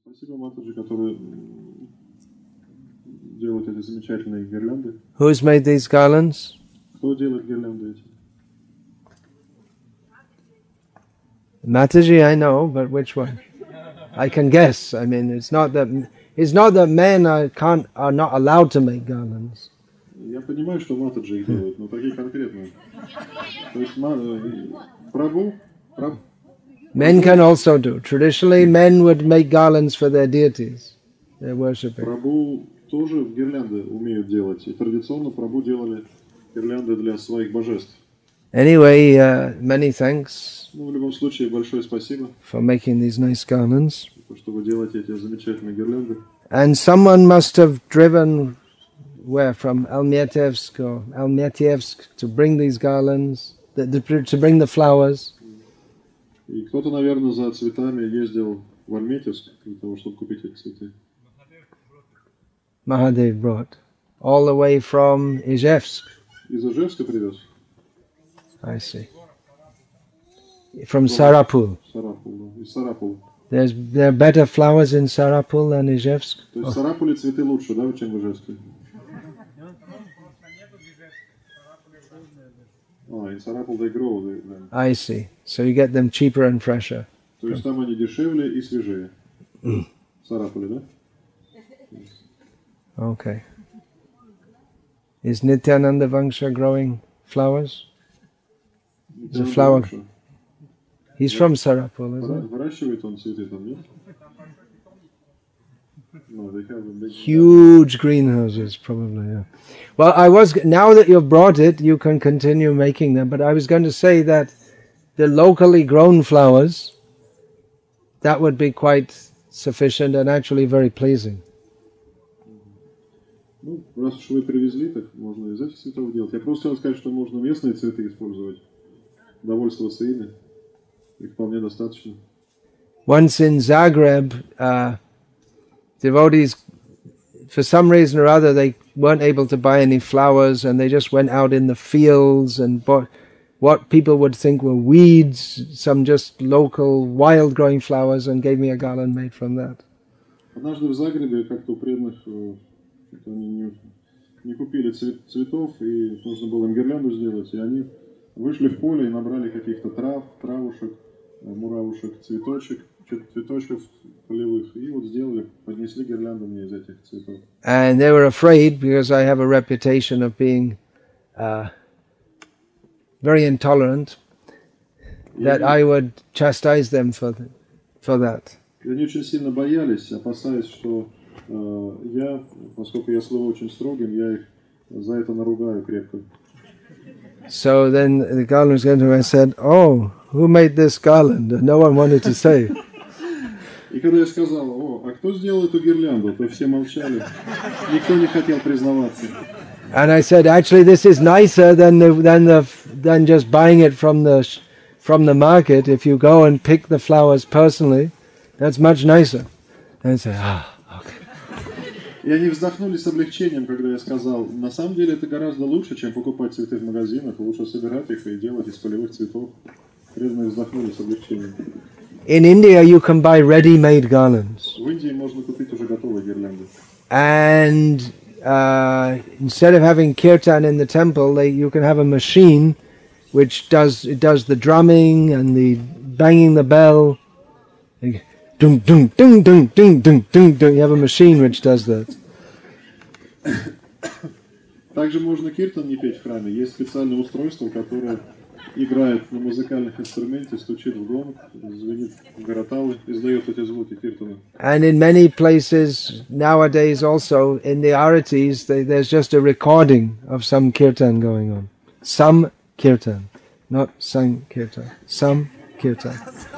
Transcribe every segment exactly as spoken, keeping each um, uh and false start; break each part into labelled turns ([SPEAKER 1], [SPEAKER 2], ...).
[SPEAKER 1] Спасибо, Матаджи, которые делают эти замечательные гирлянды.
[SPEAKER 2] Who's made these garlands?
[SPEAKER 1] Кто делает гирлянды эти?
[SPEAKER 2] Mataji, I know, but which one? I can guess. I mean, it's not that it's not that men are can't are not allowed to make garlands.
[SPEAKER 1] Я понимаю, что Матаджи их делают, но такие конкретные. То есть Прабhu, Прабhu.
[SPEAKER 2] Men can also do. Traditionally, men would make garlands for their deities, their worshipping.
[SPEAKER 1] Прабhu тоже гирлянды умеют делать, и традиционно Прабhu делали гирлянды для своих божеств.
[SPEAKER 2] Anyway, uh, many thanks.
[SPEAKER 1] Ну, в любом случае, большое спасибо.
[SPEAKER 2] For making these nice garlands.
[SPEAKER 1] Что вы делаете эти замечательные гирлянды.
[SPEAKER 2] And someone must have driven where from Almyatevsk or Almyatievsk to bring these garlands, the, the, to bring the flowers.
[SPEAKER 1] И кто-то, наверное, за цветами ездил в Альметьевск для того, чтобы купить эти цветы.
[SPEAKER 2] Mahadev brought all the way from Ijevsk.
[SPEAKER 1] Из Ижевска привез.
[SPEAKER 2] I see. From Sarapul.
[SPEAKER 1] Sarapul, из Сарапула.
[SPEAKER 2] There's there are better flowers in Sarapul than Ijevsk.
[SPEAKER 1] То есть в Сарапуле цветы лучше, да, чем в Ижевске? Oh, in Sarapul they grow. They, they...
[SPEAKER 2] I see. So you get them cheaper and fresher.
[SPEAKER 1] То есть там они дешевле и свежее. В Сарапуле, да?
[SPEAKER 2] Okay. Is Nityananda Vangsha growing flowers? It's a flower. He's from Sarapul, isn't it?
[SPEAKER 1] Выращивает он цветы там, нет? No, they have a big...
[SPEAKER 2] Huge greenhouses, probably, yeah. Well, I was, now that you've brought it, you can continue making them, but I was going to say that the locally grown flowers, that would be quite sufficient and actually very pleasing.
[SPEAKER 1] Ну, раз уж вы привезли, так можно из этих цветов делать. Я просто хотел сказать, что можно местные цветы использовать, довольствоваться ими. Их вполне достаточно.
[SPEAKER 2] Once in Zagreb, uh, devotees, for some reason or other, they weren't able to buy any flowers, and they just went out in the fields and bought what people would think were weeds, some just local wild-growing flowers, and gave me a garland made from that.
[SPEAKER 1] Однажды в Загребе как-то у преданных они не, не купили цвет, цветов, и нужно было им гирлянду сделать, и они вышли в поле и набрали каких-то трав, травушек, муравушек, цветочек, цветочков полевых, и вот сделали, поднесли гирлянду мне из этих цветов.
[SPEAKER 2] And they were afraid, because I have a reputation of being uh, very intolerant, that I would chastise them for, the, for that.
[SPEAKER 1] И они очень сильно боялись, опасаясь, что э, я, поскольку я слыл очень строгим, я их за это наругаю крепко.
[SPEAKER 2] So then the garland was going to, I said, "Oh, who made this garland?" And no one wanted to say.
[SPEAKER 1] И когда я сказал, о, а кто сделал эту гирлянду, то все молчали, никто не хотел признаваться.
[SPEAKER 2] And I said, actually, this is nicer than the than the than just buying it from the from the market. If you go and pick the flowers personally, that's much nicer. And I said, ah, okay.
[SPEAKER 1] И они вздохнули с облегчением, когда я сказал, на самом деле это гораздо лучше, чем покупать цветы в магазинах, лучше собирать их и делать из полевых цветов. Преданные вздохнули с облегчением.
[SPEAKER 2] In India, you can buy ready-made garlands.
[SPEAKER 1] В Индии можно купить уже готовые гирлянды.
[SPEAKER 2] And uh, instead of having kirtan in the temple, they, you can have a machine which does it does the drumming and the banging the bell. Ding, ding, ding, ding, ding, ding, ding, ding. You have a machine which does that.
[SPEAKER 1] Также можно киртан не петь в храме. Есть специальное устройство, которое играет на музыкальных инструментах, стучит в гонг, звенит в гараталы, издает эти звуки киртана.
[SPEAKER 2] And in many places nowadays also, in the aritis, they, there's just a recording of some kirtan going on. Some kirtan, not sang kirtan. Some kirtan.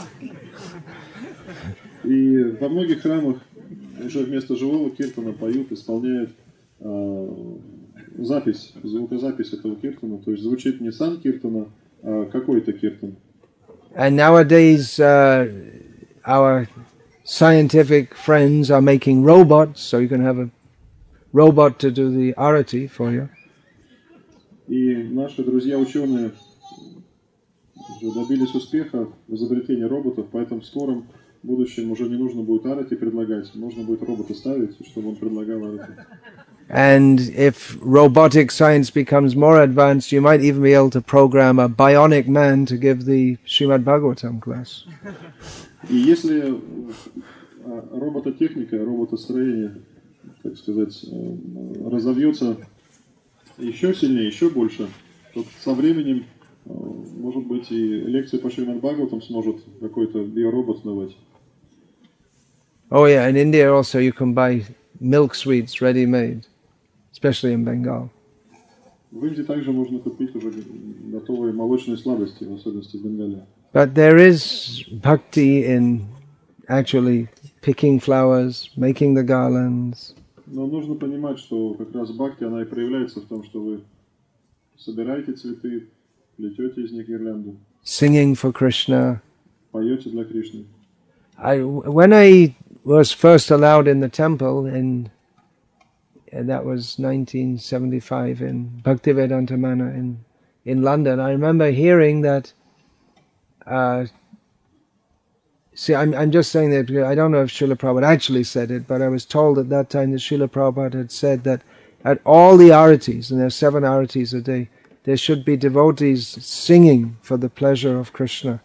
[SPEAKER 1] И во многих храмах уже вместо живого киртана поют, исполняют э, запись, звукозапись этого киртана, то есть звучит не сам киртана, а какой-то киртан.
[SPEAKER 2] And nowadays uh, our scientific friends are making robots, so you can have a robot to do the arati for you.
[SPEAKER 1] И наши друзья-ученые уже добились успеха в изобретении роботов, поэтому в скором в будущем уже не нужно будет арати предлагать, можно будет робота ставить, чтобы он предлагал арати.
[SPEAKER 2] And if robotic science becomes more advanced, you might even be able to program a bionic man to give the Srimad Bhagavatam class.
[SPEAKER 1] И если робототехника, роботостроение, так сказать, разовьется еще сильнее, еще больше, то со временем, может быть, и лекции по Шримад Бхагаватам сможет какой-то биоробот давать.
[SPEAKER 2] Oh yeah, in India also you can buy milk sweets ready-made, especially in Bengal.
[SPEAKER 1] В Индии также можно купить уже готовые молочные сладости, в особенности в Бенгале.
[SPEAKER 2] But there is bhakti in actually picking flowers, making the garlands.
[SPEAKER 1] Но нужно понимать, что как раз бхакти, она и проявляется в том, что вы собираете цветы, плетете из них гирлянду,
[SPEAKER 2] Singing for Krishna.
[SPEAKER 1] поете для Кришны.
[SPEAKER 2] I, when I was first allowed in the temple in, and that was nineteen seventy-five in Bhaktivedanta Manor in, in London, I remember hearing that, uh, see, I'm, I'm just saying that because I don't know if Srila Prabhupada actually said it, but I was told at that time that Srila Prabhupada had said that at all the aratis, and there are seven aratis a day, there should be devotees singing for the pleasure of Krishna.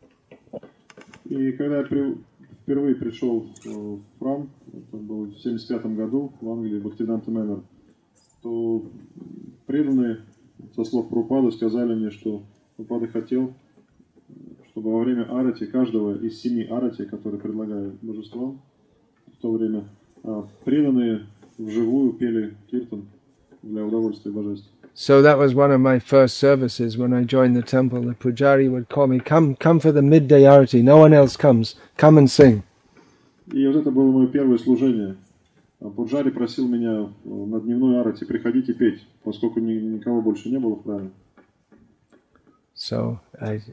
[SPEAKER 1] И когда я при, впервые пришел в храм, это было в семьдесят пятом году в Англии, в Бхактивиданта Манор, то преданные, со слов Прабхупады, сказали мне, что Прабхупада хотел, чтобы во время арати, каждого из семи арати, которые предлагают божествам в то время, преданные вживую пели киртан для удовольствия божеств.
[SPEAKER 2] So that was one of my first services when I joined the temple. The pujari would call me, come, come for the midday arati. No one else comes. Come and sing.
[SPEAKER 1] И вот это было мое первое служение. Пуджари просил меня на дневной арати приходить и петь, поскольку ни, никого больше не было в храме.
[SPEAKER 2] So I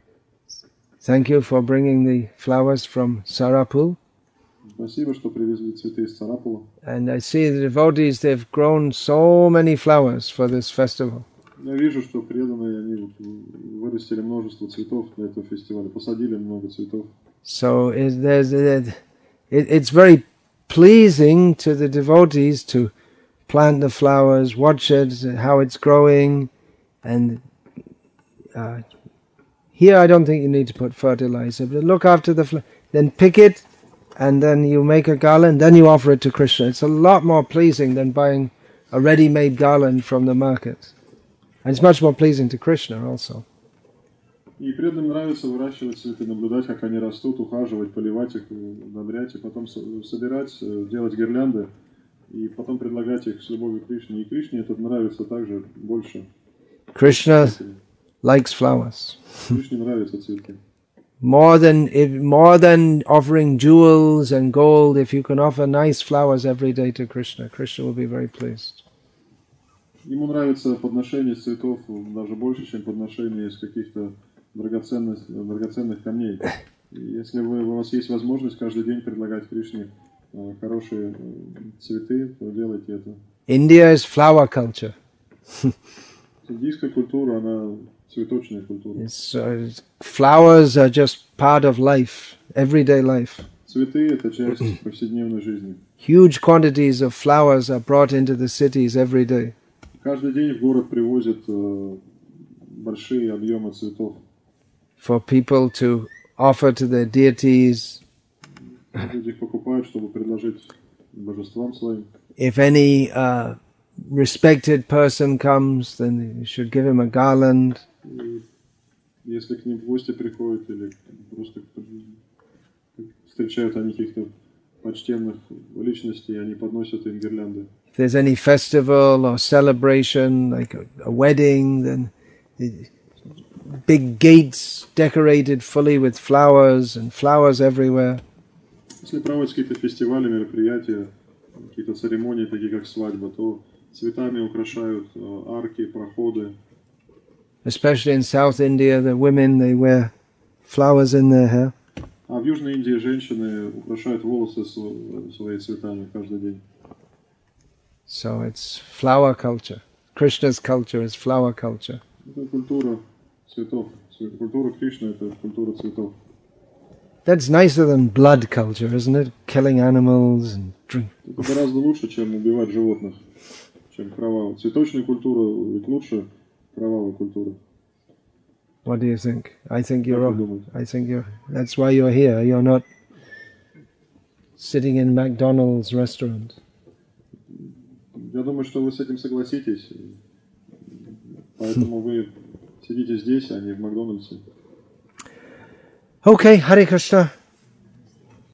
[SPEAKER 2] thank you for bringing the flowers from Sarapul.
[SPEAKER 1] Спасибо, что привезли цветы из Сарапула.
[SPEAKER 2] And I see the devotees, they've grown so many flowers for this festival.
[SPEAKER 1] Я вижу, что преданные, они вот вырастили множество цветов для этого фестиваля, посадили много цветов.
[SPEAKER 2] So it, there's, it, it's very pleasing to the devotees to plant the flowers, watch it, how it's growing, and uh, here I don't think you need to put fertilizer, but look after the flower, then pick it, and then you make a garland, then you offer it to Krishna. It's a lot more pleasing than buying a ready-made garland from the market. And it's much more pleasing to Krishna also.
[SPEAKER 1] И преданным нравится выращивать цветы, наблюдать, как они растут, ухаживать, поливать их, удобрять, и потом собирать, делать гирлянды, и потом предлагать их с любовью к Кришне. И Кришне это нравится также больше.
[SPEAKER 2] Krishna likes flowers.
[SPEAKER 1] Кришне нравятся цветы.
[SPEAKER 2] More than if, more than offering jewels and gold, if you can offer nice flowers every day to Krishna, Krishna will be very pleased.
[SPEAKER 1] Ему нравится подношение цветов даже больше, чем подношение из каких-то драгоценных, драгоценных камней. И если вы, у вас есть возможность каждый день предлагать Кришне хорошие цветы, то делайте это.
[SPEAKER 2] India is flower culture.
[SPEAKER 1] Индийская культура, она цветочная культура.
[SPEAKER 2] It's, uh, flowers are just part of life, everyday life.
[SPEAKER 1] Цветы — это часть повседневной жизни.
[SPEAKER 2] Huge quantities of flowers are brought into the cities every day.
[SPEAKER 1] Каждый день в город привозят э, большие объемы цветов.
[SPEAKER 2] For people to offer to their deities.
[SPEAKER 1] Люди их покупают, чтобы предложить божествам своим.
[SPEAKER 2] If any uh, respected person comes, then you should give him a garland.
[SPEAKER 1] И если к ним в гости приходят или просто встречают они каких-то почтенных личностей, они подносят им гирлянды.
[SPEAKER 2] If there's any festival or celebration, like a, a wedding, then the big gates decorated fully with flowers and flowers everywhere.
[SPEAKER 1] Если проводятся какие-то фестивали, мероприятия, какие-то церемонии, такие как свадьба, то цветами украшают арки, проходы.
[SPEAKER 2] Especially in South India, the women, they wear flowers in their hair.
[SPEAKER 1] А в Южной Индии женщины украшают волосы своими цветами каждый день.
[SPEAKER 2] So it's flower culture. Krishna's culture is flower culture.
[SPEAKER 1] Это культура цветов. Культура Кришны — это культура цветов.
[SPEAKER 2] that's nicer than blood culture, isn't it? Killing animals and drink.
[SPEAKER 1] Это гораздо лучше, чем убивать животных, чем кровавая. Цветочная культура ведь лучше кровавой культуры.
[SPEAKER 2] What do you think? I think you're.
[SPEAKER 1] Как вы думаете?
[SPEAKER 2] I think you're. That's why you're here. You're not sitting in McDonald's restaurant.
[SPEAKER 1] Я думаю, что вы с этим согласитесь, поэтому вы сидите здесь, а не в Макдональдсе.
[SPEAKER 2] Okay, Hare Krishna.